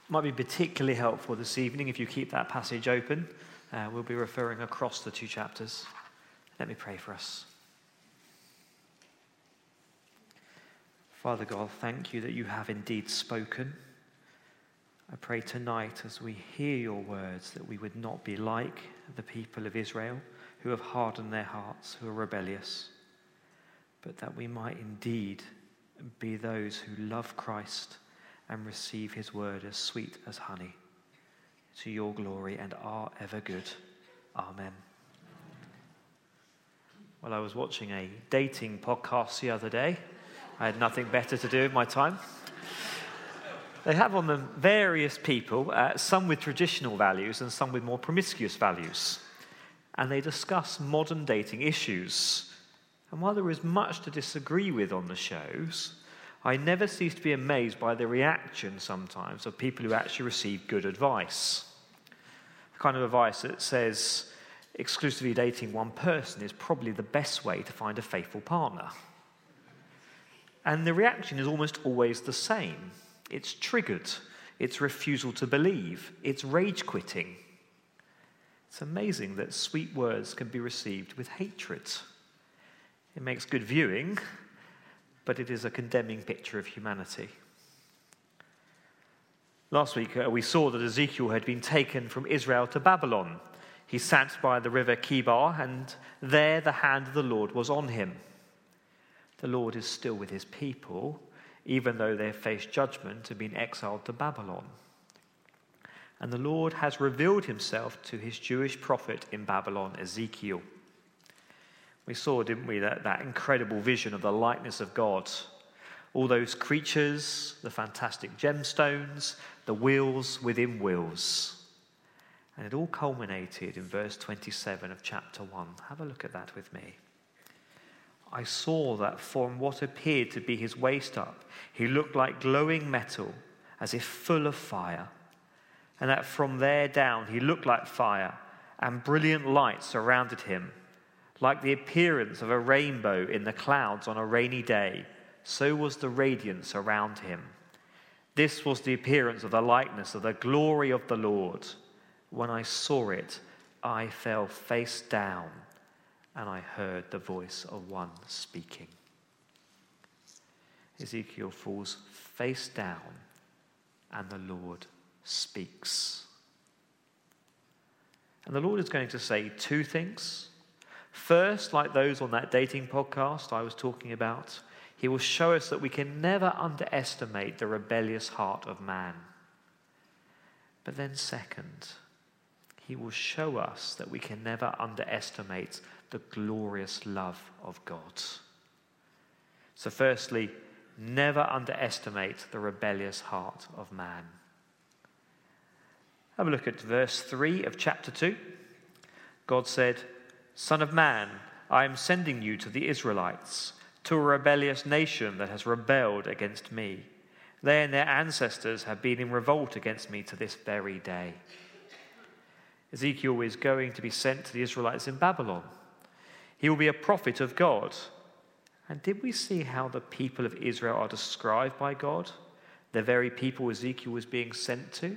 Might be particularly helpful this evening if you keep that passage open. We'll be referring across the 2 chapters. Let me pray for us. Father God, thank you that you have indeed spoken. I pray tonight as we hear your words that we would not be like the people of Israel who have hardened their hearts, who are rebellious, but that we might indeed be those who love Christ and receive his word as sweet as honey, to your glory and are ever good. Amen. Well, I was watching a dating podcast the other day. I had nothing better to do with my time. They have on them various people, some with traditional values and some with more promiscuous values. And they discuss modern dating issues. And while there is much to disagree with on the shows, I never cease to be amazed by the reaction sometimes of people who actually receive good advice. The kind of advice that says exclusively dating one person is probably the best way to find a faithful partner. And the reaction is almost always the same. It's triggered. It's refusal to believe. It's rage quitting. It's amazing that sweet words can be received with hatred. It makes good viewing, but it is a condemning picture of humanity. Last week, we saw that Ezekiel had been taken from Israel to Babylon. He sat by the river Kibar, and there the hand of the Lord was on him. The Lord is still with his people, even though they have faced judgment and been exiled to Babylon. And the Lord has revealed himself to his Jewish prophet in Babylon, Ezekiel. We saw, didn't we, that incredible vision of the likeness of God. All those creatures, the fantastic gemstones, the wheels within wheels. And it all culminated in verse 27 of chapter 1. Have a look at that with me. I saw that from what appeared to be his waist up, he looked like glowing metal, as if full of fire. And that from there down he looked like fire, and brilliant light surrounded him. Like the appearance of a rainbow in the clouds on a rainy day, so was the radiance around him. This was the appearance of the likeness of the glory of the Lord. When I saw it, I fell face down, and I heard the voice of one speaking. Ezekiel falls face down, and the Lord speaks. And the Lord is going to say 2 things. First, like those on that dating podcast I was talking about, he will show us that we can never underestimate the rebellious heart of man. But then second, he will show us that we can never underestimate the glorious love of God. So firstly, never underestimate the rebellious heart of man. Have a look at verse 3 of chapter 2. God said, Son of man, I am sending you to the Israelites, to a rebellious nation that has rebelled against me. They and their ancestors have been in revolt against me to this very day. Ezekiel is going to be sent to the Israelites in Babylon. He will be a prophet of God. And did we see how the people of Israel are described by God? The very people Ezekiel was being sent to?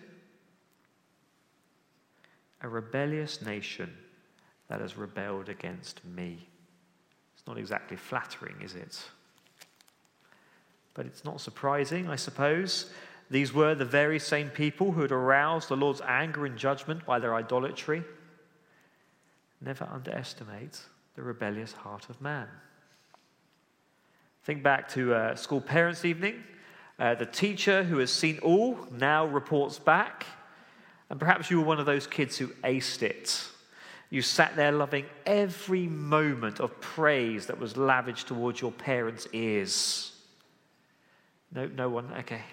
A rebellious nation that has rebelled against me. It's not exactly flattering, is it? But it's not surprising, I suppose. These were the very same people who had aroused the Lord's anger and judgment by their idolatry. Never underestimate the rebellious heart of man. Think back to school parents' evening. The teacher who has seen all now reports back. And perhaps you were one of those kids who aced it. You sat there loving every moment of praise that was lavished towards your parents' ears. No one? Okay.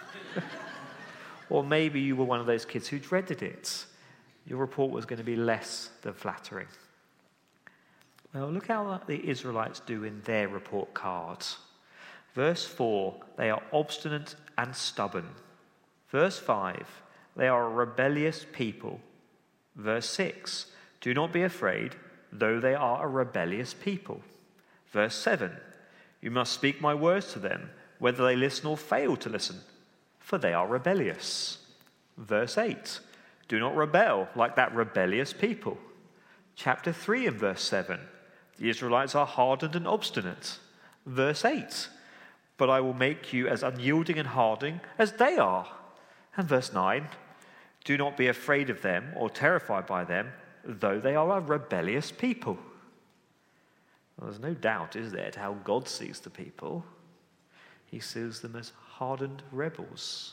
Or maybe you were one of those kids who dreaded it. Your report was going to be less than flattering. Well, look how the Israelites do in their report cards. Verse 4, they are obstinate and stubborn. Verse 5, they are a rebellious people. Verse 6, do not be afraid, though they are a rebellious people. Verse 7, you must speak my words to them, whether they listen or fail to listen, for they are rebellious. Verse 8, do not rebel like that rebellious people. Chapter 3 and verse 7, the Israelites are hardened and obstinate. Verse 8, but I will make you as unyielding and hardened as they are. And verse 9, do not be afraid of them or terrified by them, though they are a rebellious people. Well, there's no doubt, is there, to how God sees the people. He sees them as hardened rebels.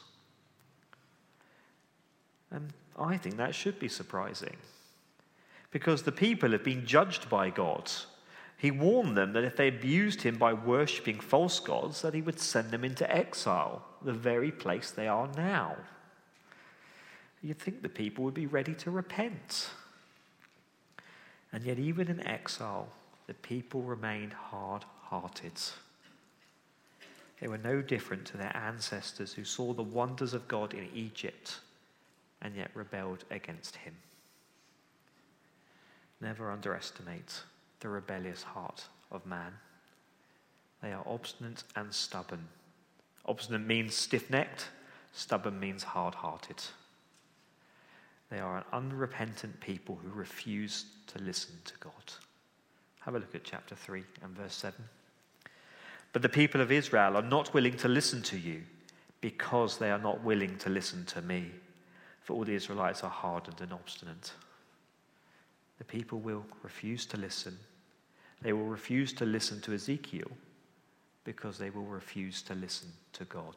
And I think that should be surprising, because the people have been judged by God. He warned them that if they abused him by worshipping false gods, that he would send them into exile, the very place they are now. You'd think the people would be ready to repent. And yet even in exile, the people remained hard-hearted. They were no different to their ancestors who saw the wonders of God in Egypt and yet rebelled against him. Never underestimate the rebellious heart of man. They are obstinate and stubborn. Obstinate means stiff-necked, stubborn means hard-hearted. They are an unrepentant people who refuse to listen to God. Have a look at chapter 3 and verse 7. But the people of Israel are not willing to listen to you because they are not willing to listen to me. For all the Israelites are hardened and obstinate. The people will refuse to listen. They will refuse to listen to Ezekiel because they will refuse to listen to God.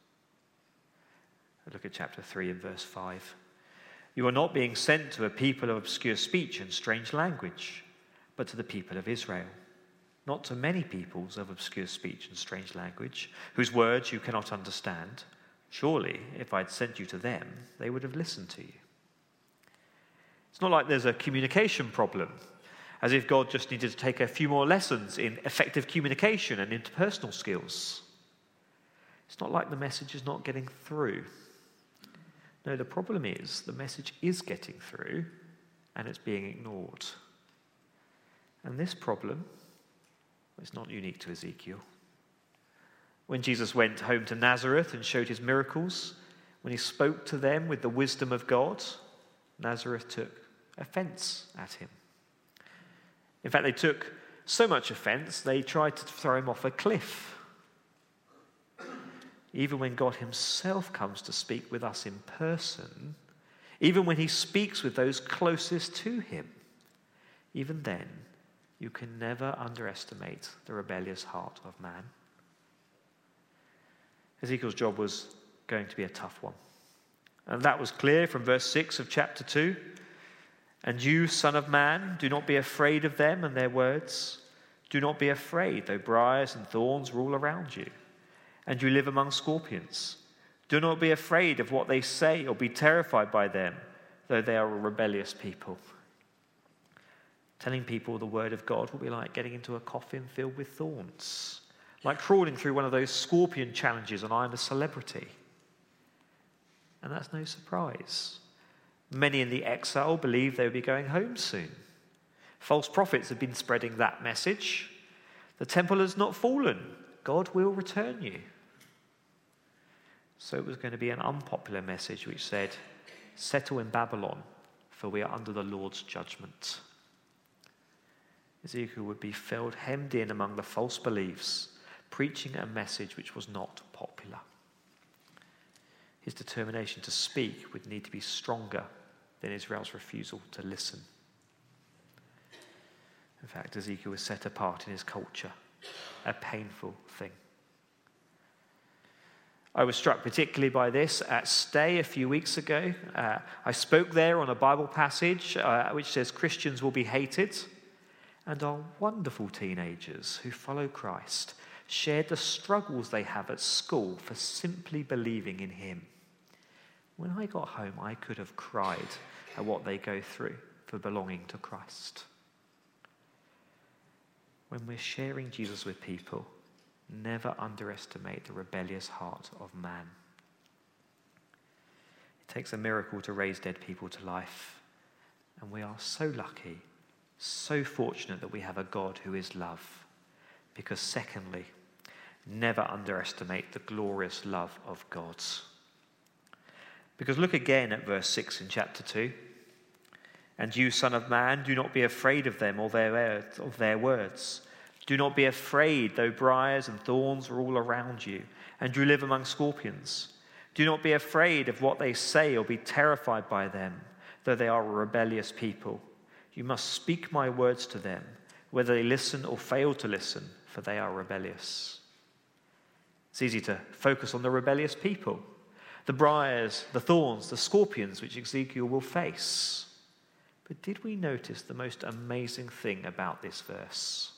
Look at chapter 3 and verse 5. You are not being sent to a people of obscure speech and strange language, but to the people of Israel, not to many peoples of obscure speech and strange language, whose words you cannot understand. Surely, if I'd sent you to them, they would have listened to you. It's not like there's a communication problem, as if God just needed to take a few more lessons in effective communication and interpersonal skills. It's not like the message is not getting through. No, the problem is the message is getting through and it's being ignored. And this problem is not unique to Ezekiel. When Jesus went home to Nazareth and showed his miracles, when he spoke to them with the wisdom of God, Nazareth took offense at him. In fact, they took so much offense, they tried to throw him off a cliff. Even when God himself comes to speak with us in person, even when he speaks with those closest to him, even then, you can never underestimate the rebellious heart of man. Ezekiel's job was going to be a tough one. And that was clear from verse 6 of chapter 2. And you, son of man, do not be afraid of them and their words. Do not be afraid, though briars and thorns rule around you, and you live among scorpions. Do not be afraid of what they say or be terrified by them, though they are a rebellious people. Telling people the word of God will be like getting into a coffin filled with thorns, like crawling through one of those scorpion challenges on I'm a Celebrity. And that's no surprise. Many in the exile believed they would be going home soon. False prophets have been spreading that message. The temple has not fallen. God will return you. So it was going to be an unpopular message which said, settle in Babylon, for we are under the Lord's judgment. Ezekiel would be filled, hemmed in among the false beliefs, preaching a message which was not popular. His determination to speak would need to be stronger than Israel's refusal to listen. In fact, Ezekiel was set apart in his culture, a painful thing. I was struck particularly by this at Stay a few weeks ago. I spoke there on a Bible passage which says Christians will be hated, and our wonderful teenagers who follow Christ shared the struggles they have at school for simply believing in him. When I got home, I could have cried at what they go through for belonging to Christ. When we're sharing Jesus with people, never underestimate the rebellious heart of man. It takes a miracle to raise dead people to life, and we are so lucky, so fortunate that we have a God who is love. Because secondly, never underestimate the glorious love of God. Because look again at verse 6 in chapter 2. And you, son of man, do not be afraid of them or of their words. Do not be afraid, though briars and thorns are all around you, and you live among scorpions. Do not be afraid of what they say or be terrified by them, though they are a rebellious people. You must speak my words to them, whether they listen or fail to listen, for they are rebellious. It's easy to focus on the rebellious people, the briars, the thorns, the scorpions which Ezekiel will face. But did we notice the most amazing thing about this verse?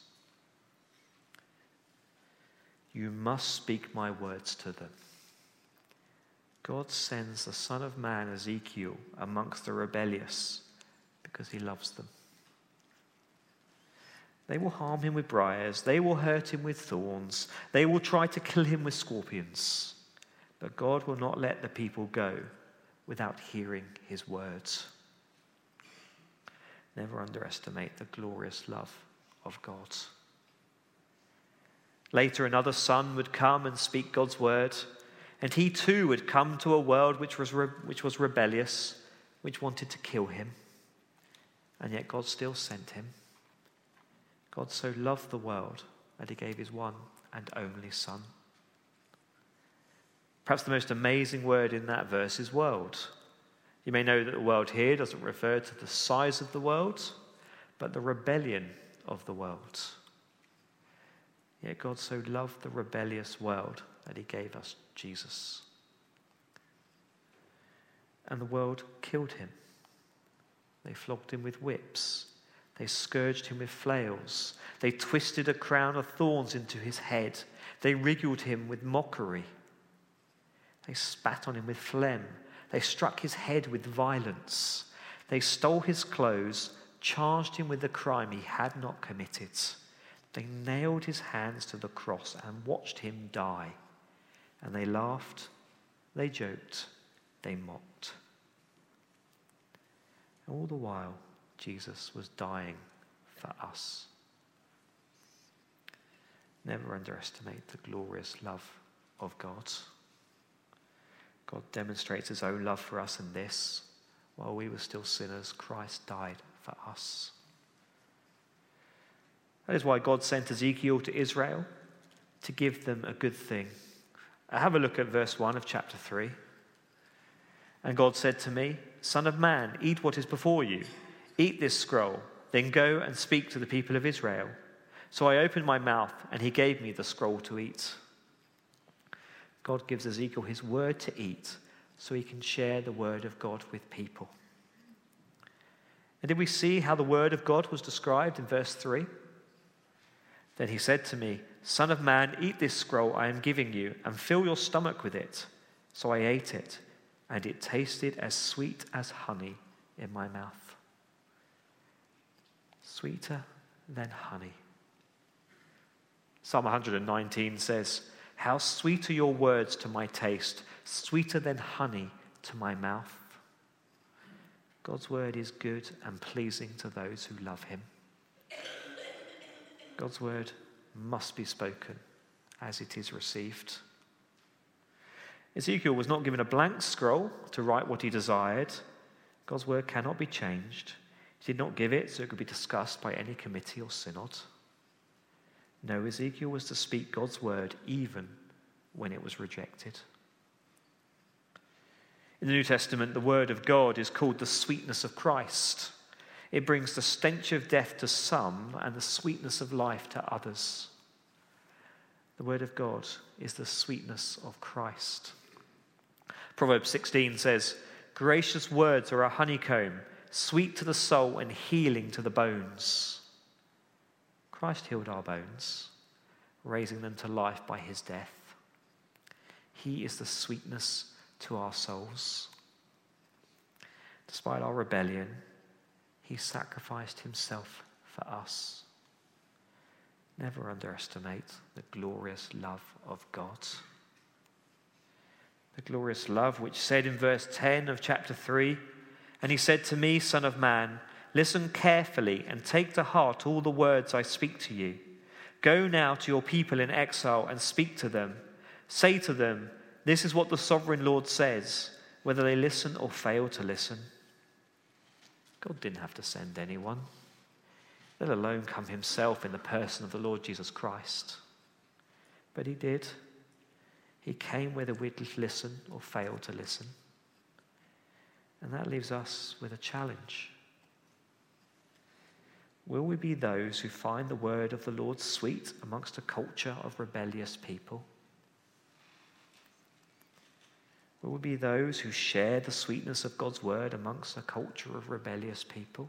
You must speak my words to them. God sends the Son of Man, Ezekiel, amongst the rebellious because he loves them. They will harm him with briars. They will hurt him with thorns. They will try to kill him with scorpions. But God will not let the people go without hearing his words. Never underestimate the glorious love of God. Later, another son would come and speak God's word, and he too would come to a world which was rebellious, which wanted to kill him. And yet God still sent him. God so loved the world that he gave his one and only Son. Perhaps the most amazing word in that verse is world. You may know that the world here doesn't refer to the size of the world, but the rebellion of the world. Yet God so loved the rebellious world that he gave us Jesus. And the world killed him. They flogged him with whips. They scourged him with flails. They twisted a crown of thorns into his head. They ridiculed him with mockery. They spat on him with phlegm. They struck his head with violence. They stole his clothes, charged him with the crime he had not committed. They nailed his hands to the cross and watched him die. And they laughed, they joked, they mocked. All the while, Jesus was dying for us. Never underestimate the glorious love of God. God demonstrates his own love for us in this. While we were still sinners, Christ died for us. That is why God sent Ezekiel to Israel, to give them a good thing. Have a look at verse 1 of chapter 3. And God said to me, Son of man, eat what is before you. Eat this scroll, then go and speak to the people of Israel. So I opened my mouth, and he gave me the scroll to eat. God gives Ezekiel his word to eat so he can share the word of God with people. And did we see how the word of God was described in verse 3? Then he said to me, Son of man, eat this scroll I am giving you, and fill your stomach with it. So I ate it, and it tasted as sweet as honey in my mouth. Sweeter than honey. Psalm 119 says, How sweet are your words to my taste, sweeter than honey to my mouth. God's word is good and pleasing to those who love him. God's word must be spoken as it is received. Ezekiel was not given a blank scroll to write what he desired. God's word cannot be changed. He did not give it so it could be discussed by any committee or synod. No, Ezekiel was to speak God's word even when it was rejected. In the New Testament, the word of God is called the sweetness of Christ. It brings the stench of death to some and the sweetness of life to others. The word of God is the sweetness of Christ. Proverbs 16 says, Gracious words are a honeycomb, sweet to the soul and healing to the bones. Christ healed our bones, raising them to life by his death. He is the sweetness to our souls. Despite our rebellion, he sacrificed himself for us. Never underestimate the glorious love of God. The glorious love which said in verse 10 of chapter 3, And he said to me, Son of man, listen carefully and take to heart all the words I speak to you. Go now to your people in exile and speak to them. Say to them, This is what the sovereign Lord says. whether they listen or fail to listen. God didn't have to send anyone, let alone come himself in the person of the Lord Jesus Christ. But he did. He came whether we'd listen or fail to listen. And that leaves us with a challenge. Will we be those who find the word of the Lord sweet amongst a culture of rebellious people? Will we be those who share the sweetness of God's word amongst a culture of rebellious people?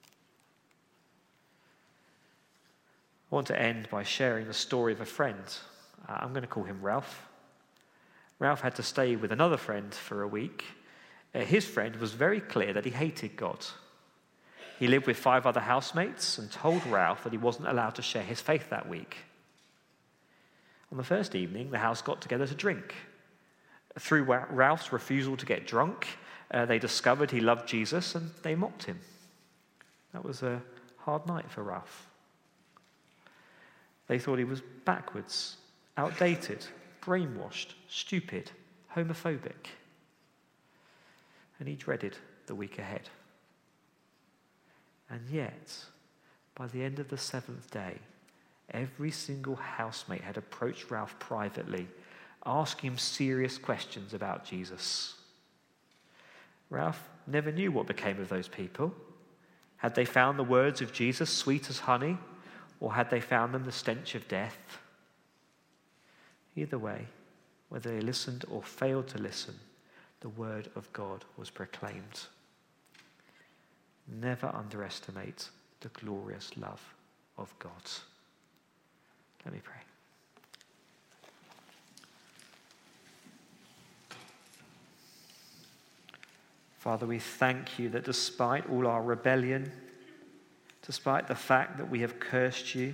I want to end by sharing the story of a friend. I'm going to call him Ralph. Ralph had to stay with another friend for a week. His friend was very clear that he hated God. He lived with 5 other housemates and told Ralph that he wasn't allowed to share his faith that week. On the first evening, the house got together to drink. Through Ralph's refusal to get drunk, they discovered he loved Jesus and they mocked him. That was a hard night for Ralph. They thought he was backwards, outdated, brainwashed, stupid, homophobic. And he dreaded the week ahead. And yet, by the end of the 7th day, every single housemate had approached Ralph privately, asking him serious questions about Jesus. Ralph never knew what became of those people. Had they found the words of Jesus sweet as honey, or had they found them the stench of death? Either way, whether they listened or failed to listen, the word of God was proclaimed. Never underestimate the glorious love of God. Let me pray. Father, we thank you that despite all our rebellion, despite the fact that we have cursed you,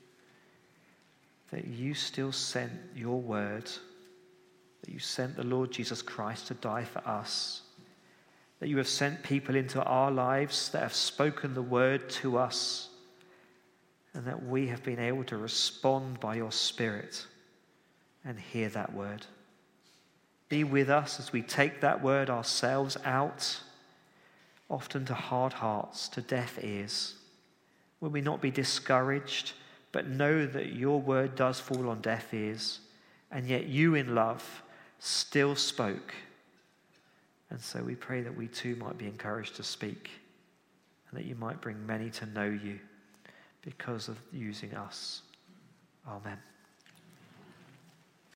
that you still sent your word, that you sent the Lord Jesus Christ to die for us, that you have sent people into our lives that have spoken the word to us, and that we have been able to respond by your Spirit and hear that word. Be with us as we take that word ourselves out, often to hard hearts, to deaf ears. Will we not be discouraged, but know that your word does fall on deaf ears, and yet you in love still spoke. And so we pray that we too might be encouraged to speak, and that you might bring many to know you because of using us. Amen.